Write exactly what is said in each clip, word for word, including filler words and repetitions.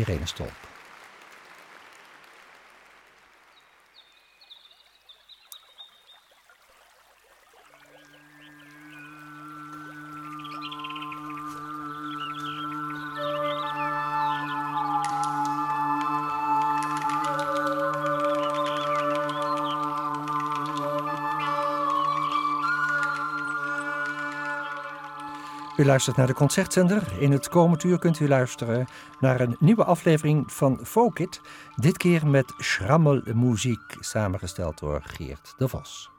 Irene Stolp. U luistert naar de Concertzender. In het komend uur kunt u luisteren naar een nieuwe aflevering van Folkit. Dit keer met Schrammelmuziek, samengesteld door Geert de Vos.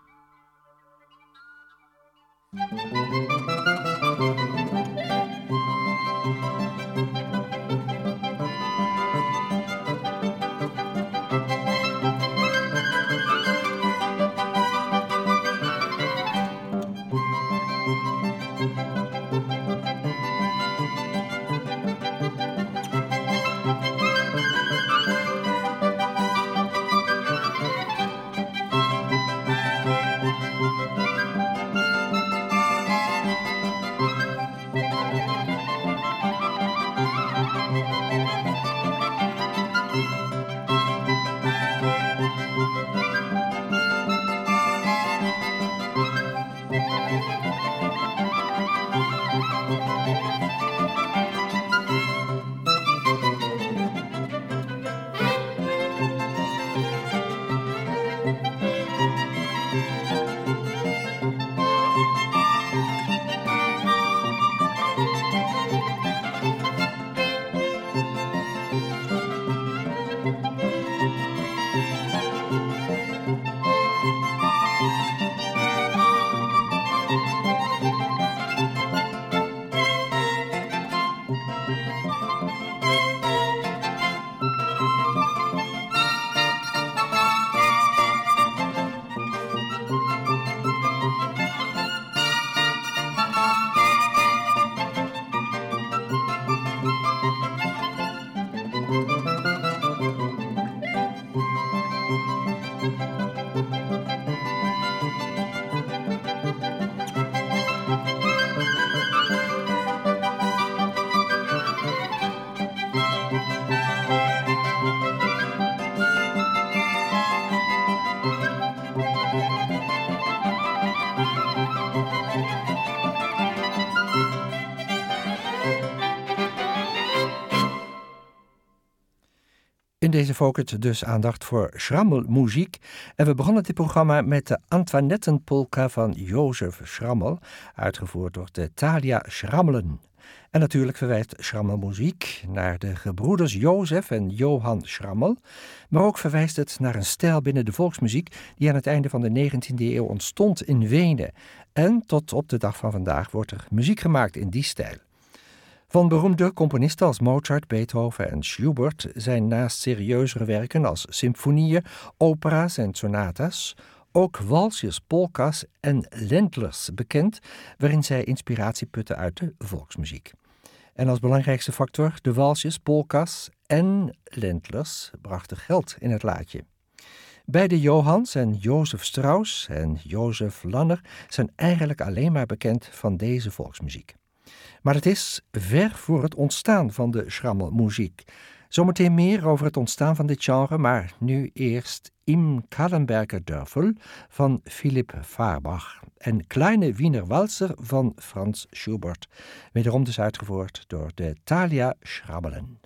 In deze Folkit dus aandacht voor Schrammelmuziek. En we begonnen dit programma met de Antoinettenpolka van Jozef Schrammel, uitgevoerd door de Thalia Schrammelen. En natuurlijk verwijst Schrammelmuziek naar de gebroeders Jozef en Johan Schrammel, maar ook verwijst het naar een stijl binnen de volksmuziek die aan het einde van de negentiende eeuw ontstond in Wenen. En tot op de dag van vandaag wordt er muziek gemaakt in die stijl. Van beroemde componisten als Mozart, Beethoven en Schubert zijn naast serieuzere werken als symfonieën, opera's en sonatas ook walsjes, polka's en ländlers bekend, waarin zij inspiratie putten uit de volksmuziek. En als belangrijkste factor de walsjes, polka's en ländlers brachten geld in het laadje. Beide Johans en Jozef Strauss en Jozef Lanner zijn eigenlijk alleen maar bekend van deze volksmuziek. Maar het is ver voor het ontstaan van de Schrammelmuziek. Zometeen meer over het ontstaan van dit genre, maar nu eerst Im Kallenberger Dörfel van Philipp Fahrbach en Kleine Wiener Walzer van Franz Schubert, wederom dus uitgevoerd door de Thalia Schrammelen.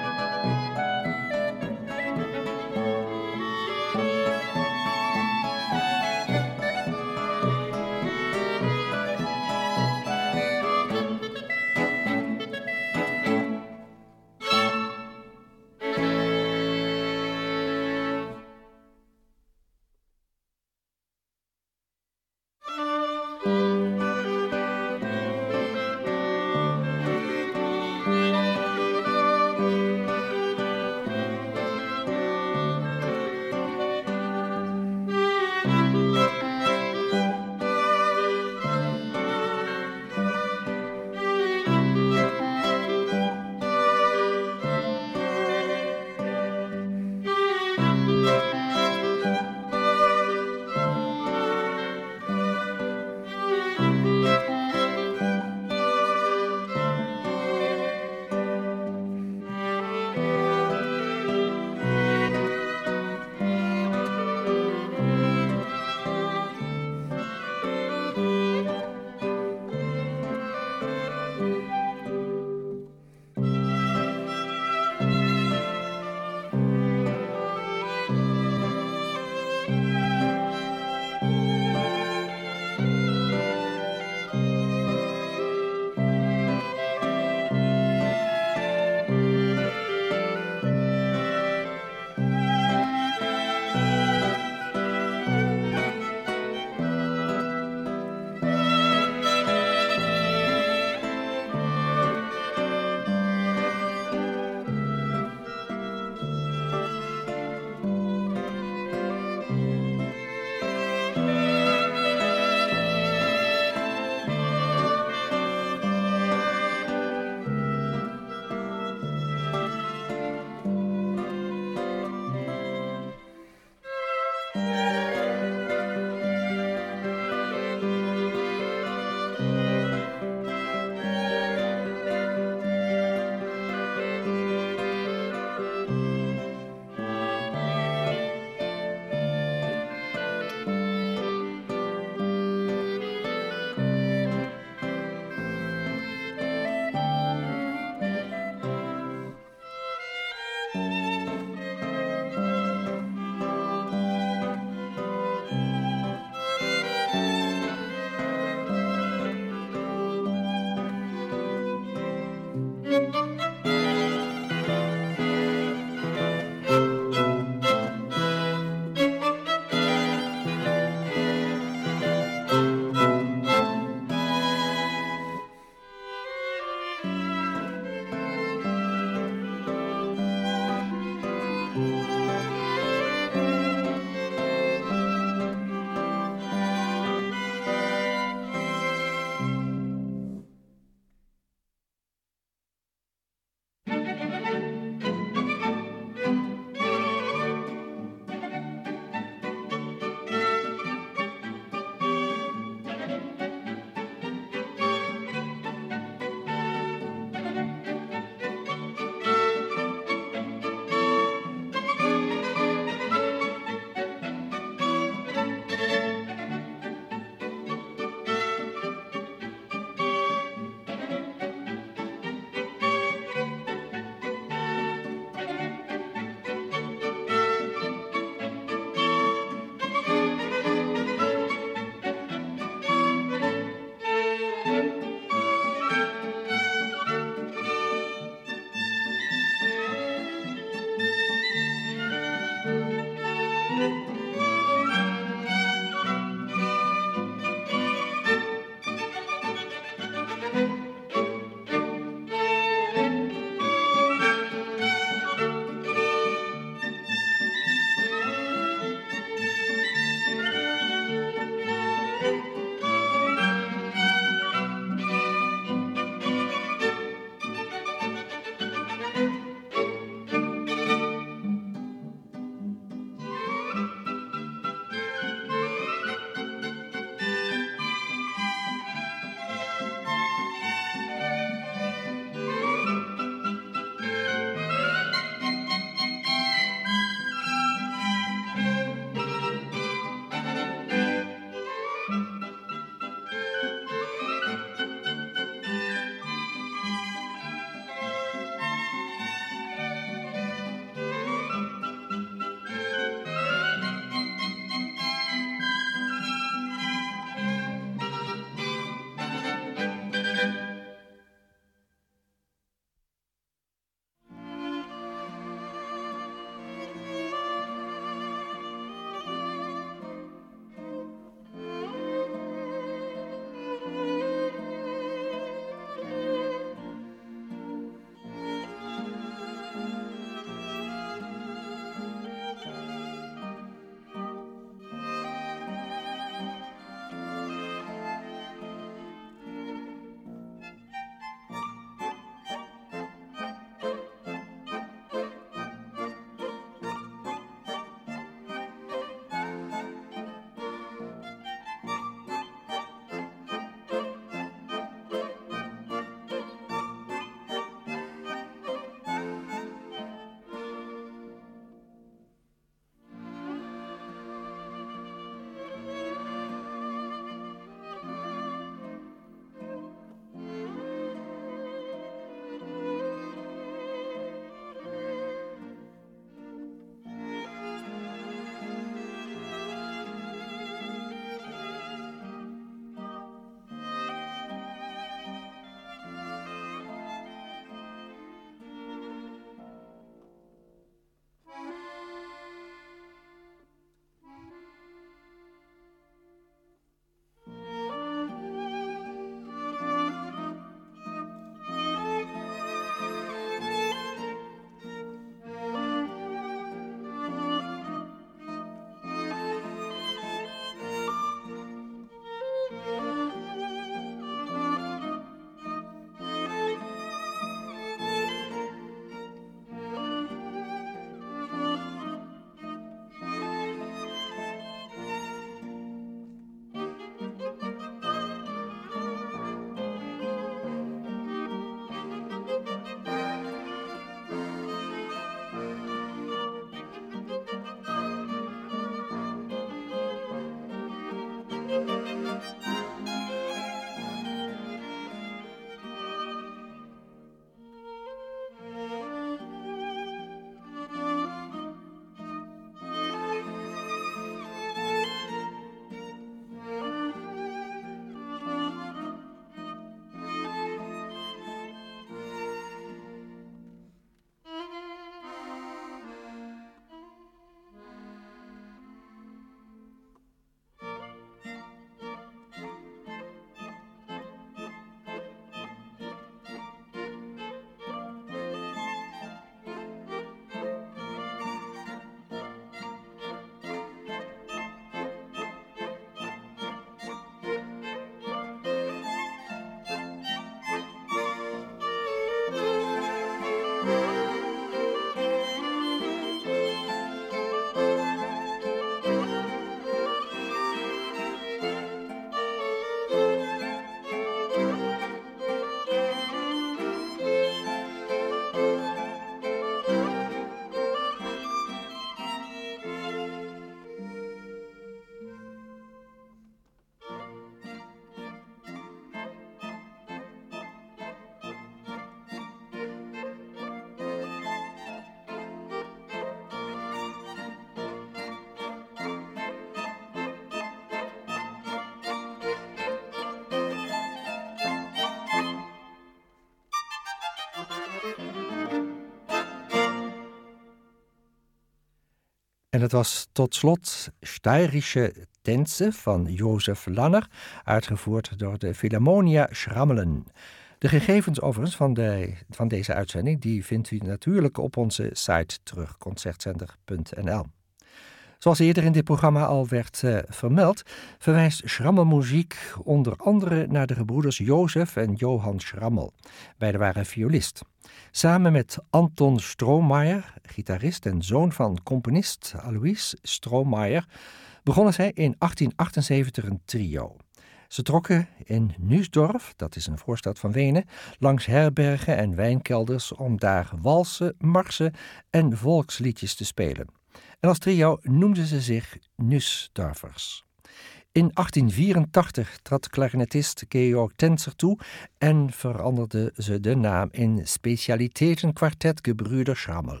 En het was tot slot Steirische Tänze van Josef Lanner, uitgevoerd door de Philharmonia Schrammelen. De gegevens overigens van, de, van deze uitzending die vindt u natuurlijk op onze site terug, concertcenter punt n l. Zoals eerder in dit programma al werd uh, vermeld, verwijst schrammelmuziek onder andere naar de gebroeders Jozef en Johann Schrammel. Beiden waren violist. Samen met Anton Strohmayer, gitarist en zoon van componist Alois Strohmayer, begonnen zij in achttien achtenzeventig een trio. Ze trokken in Nuusdorf, dat is een voorstad van Wenen, langs herbergen en wijnkelders om daar walsen, marsen en volksliedjes te spelen. En als trio noemden ze zich Nuusdorfers. In achttien vierentachtig trad klarinetist Georg Tenzer toe en veranderde ze de naam in Specialitätenkwartett Gebrüder Schrammel.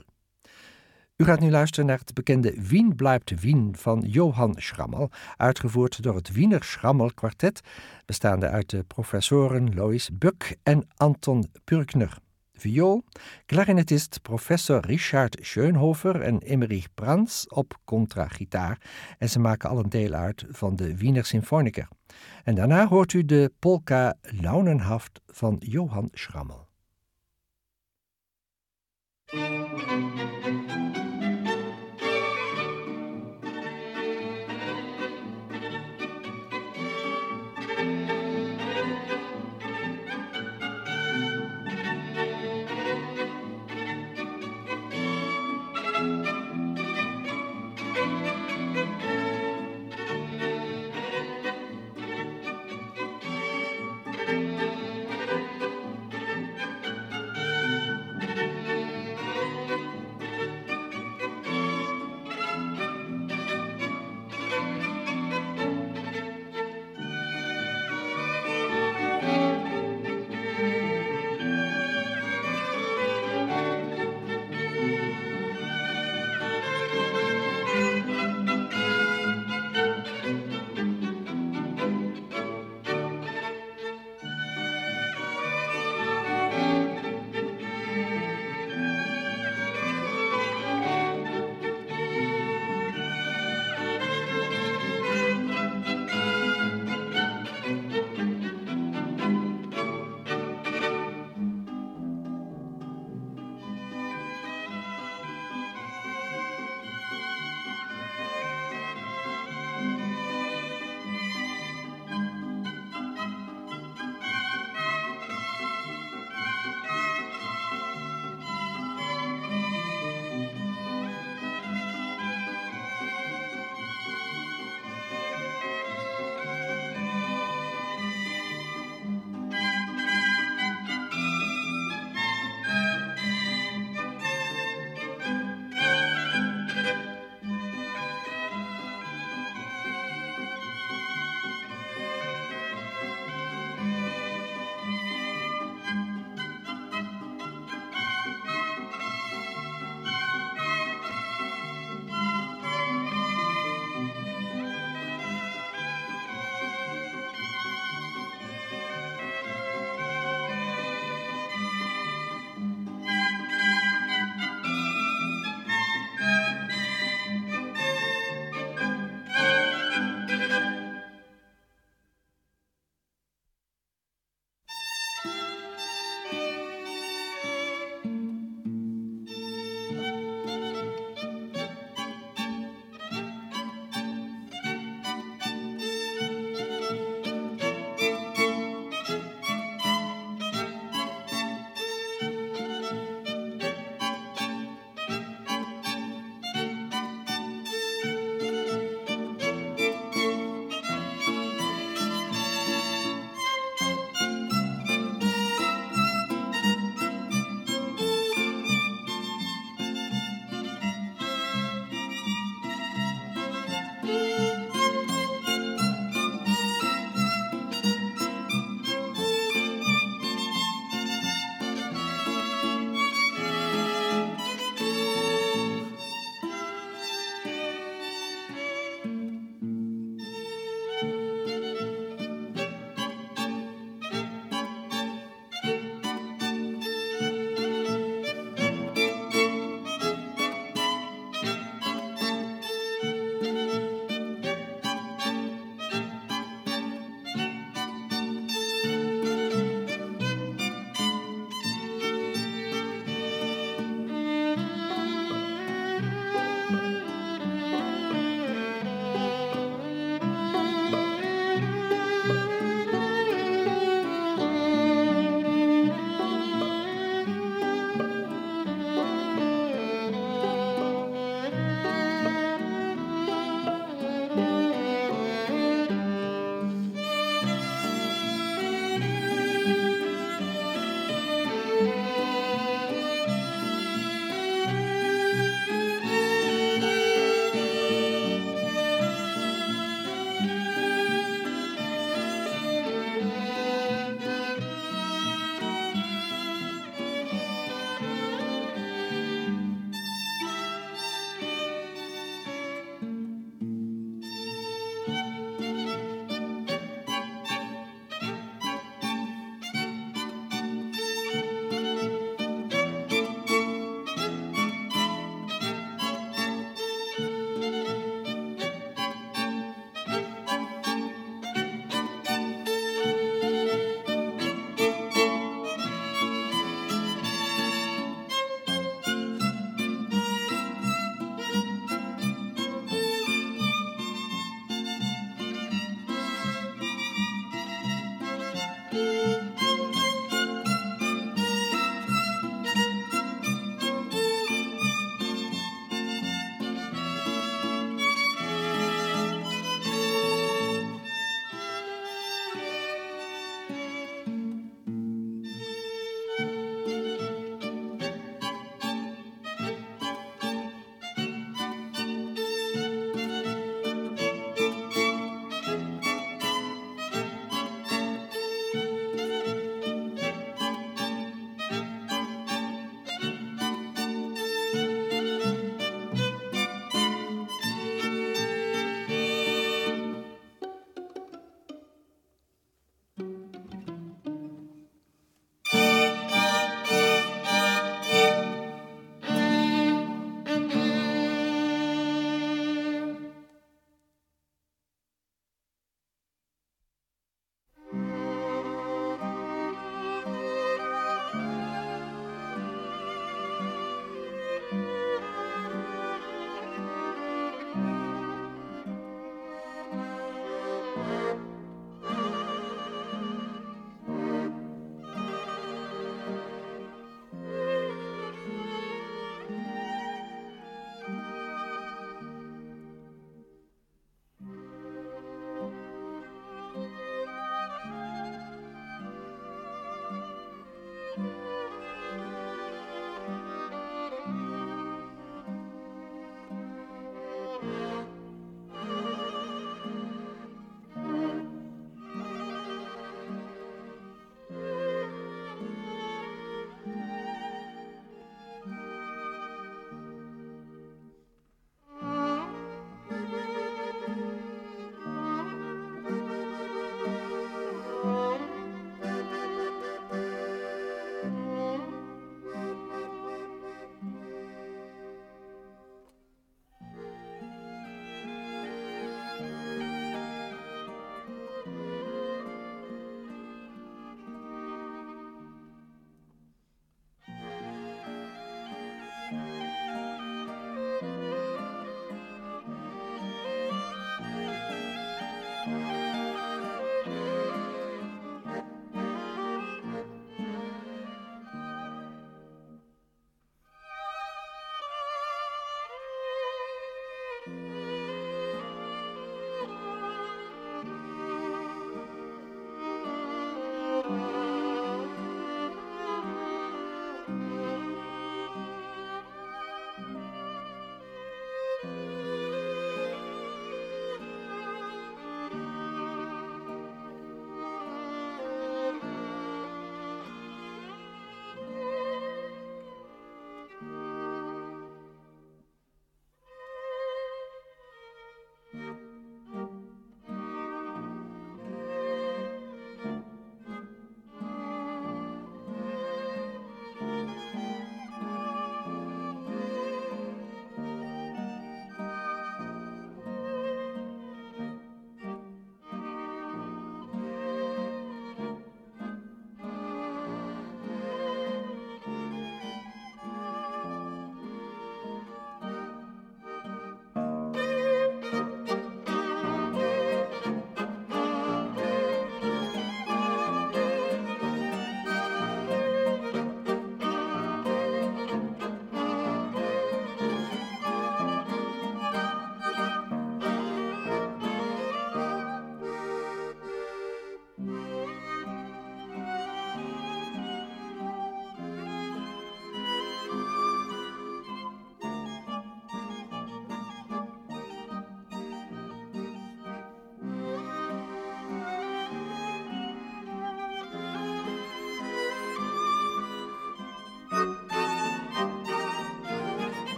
U gaat nu luisteren naar het bekende Wien bleibt Wien van Johann Schrammel, uitgevoerd door het Wiener Schrammel Kwartet, bestaande uit de professoren Lois Buck en Anton Pürkner. Viool, klarinetist professor Richard Schönhofer en Emmerich Brands op contragitaar en ze maken allen deel uit van de Wiener Symfoniker. En daarna hoort u de polka Launenhaft van Johann Schrammel.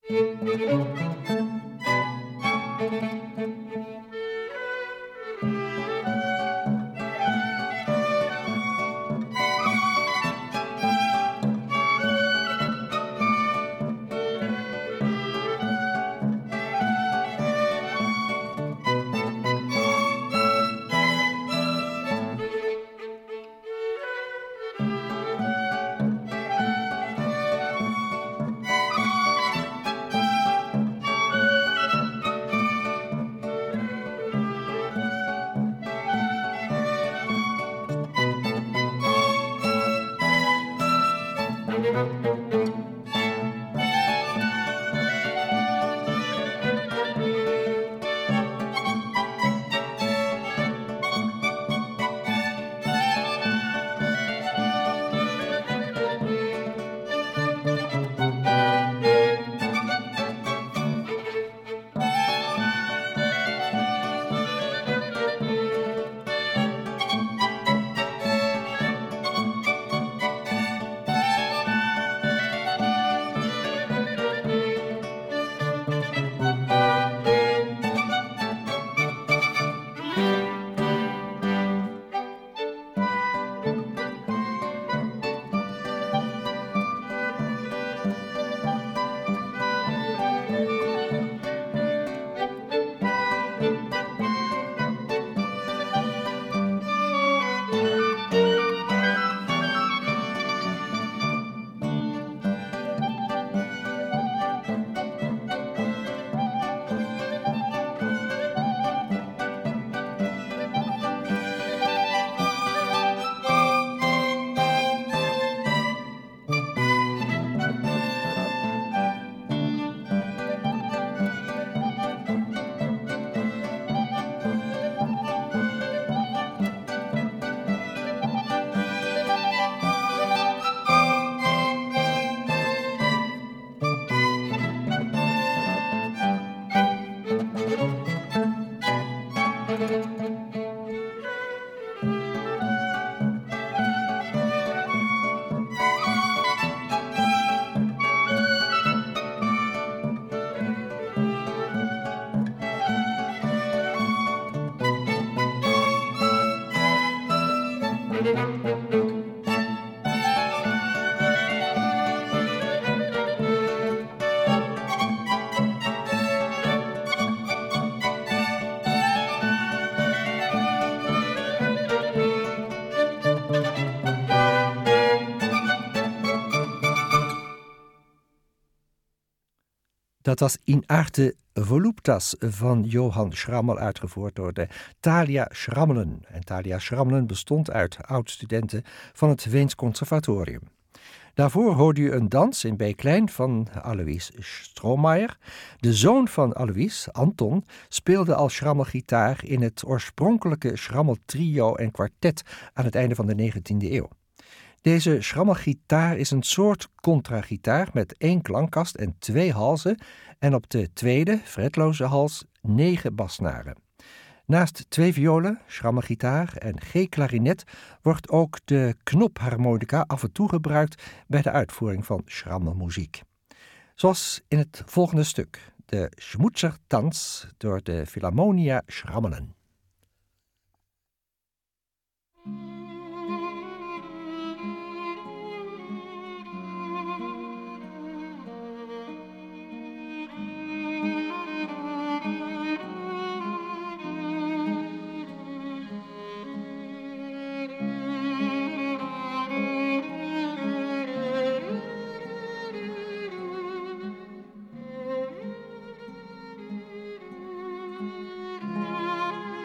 Dat was In arte voluptas van Johann Schrammel, uitgevoerd door de Thalia Schrammelen. En Thalia Schrammelen bestond uit oud-studenten van het Weens Conservatorium. Daarvoor hoorde u een dans in B-klein van Alois Strohmayer. De zoon van Alois, Anton, speelde al Schrammel-gitaar in het oorspronkelijke Schrammel-trio en kwartet aan het einde van de negentiende eeuw. Deze Schrammel-gitaar is een soort contragitaar met één klankkast en twee halzen en op de tweede, fretloze hals, negen basnaren. Naast twee violen, Schrammel-gitaar en G-klarinet wordt ook de knopharmonica af en toe gebruikt bij de uitvoering van Schrammel-muziek. Zoals in het volgende stuk, de Schmutzertanz door de Philharmonia Schrammelen.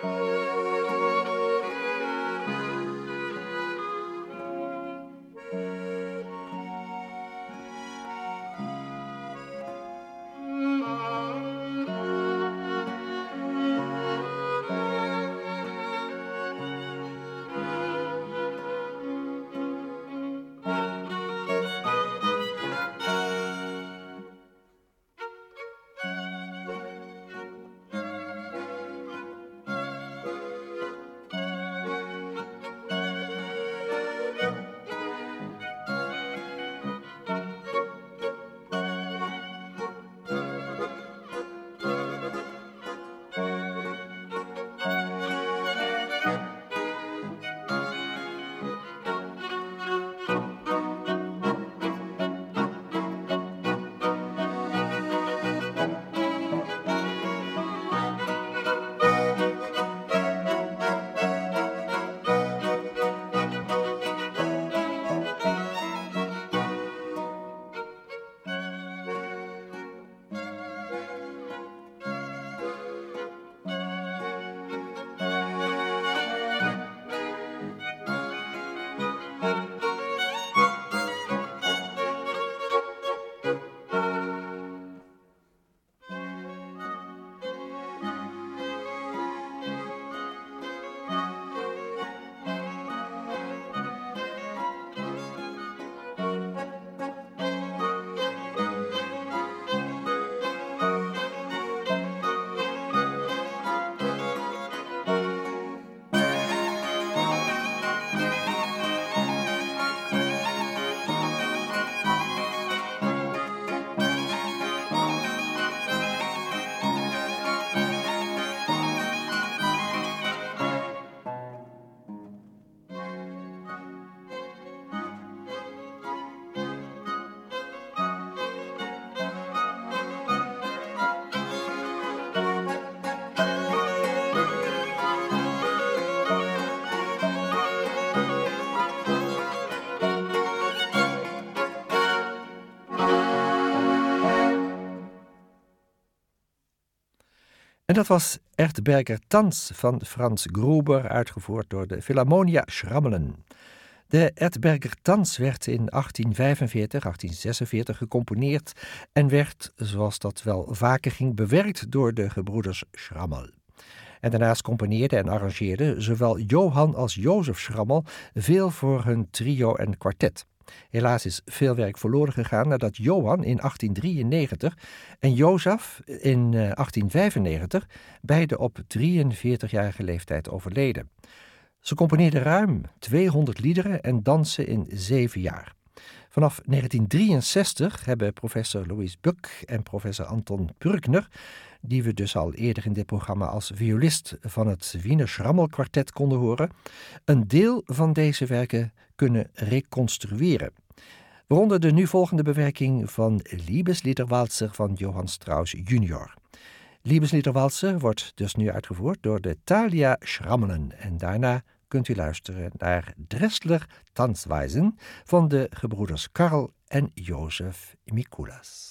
En dat was Erdberger Tanz van Franz Gruber, uitgevoerd door de Philharmonia Schrammelen. De Erdberger Tanz werd in achttien vijfenveertig, achttien zesenveertig gecomponeerd en werd, zoals dat wel vaker ging, bewerkt door de gebroeders Schrammel. En daarnaast componeerde en arrangeerde zowel Johann als Joseph Schrammel veel voor hun trio en kwartet. Helaas is veel werk verloren gegaan nadat Johann in achttien drieënnegentig en Joseph in achttien vijfennegentig beide op drieënveertigjarige leeftijd overleden. Ze componeerden ruim tweehonderd liederen en dansen in zeven jaar. Vanaf negentien drieënzestig hebben professor Louis Buck en professor Anton Pürkner, die we dus al eerder in dit programma als violist van het Wiener Schrammel-kwartet konden horen, een deel van deze werken kunnen reconstrueren. Waaronder de nu volgende bewerking van Liebesliederwalzer van Johann Strauss junior Liebesliederwalzer wordt dus nu uitgevoerd door de Thalia Schrammelen en daarna kunt u luisteren naar Dressler Tanzweisen van de gebroeders Karl en Joseph Mikulas.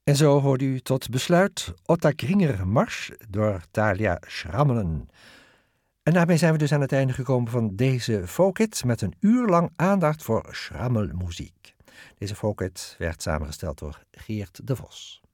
En zo hoort u tot besluit Ottakringer Mars door Thalia Schrammelen. En daarmee zijn we dus aan het einde gekomen van deze Folkhit met een uur lang aandacht voor schrammelmuziek. Deze Folkhit werd samengesteld door Geert de Vos.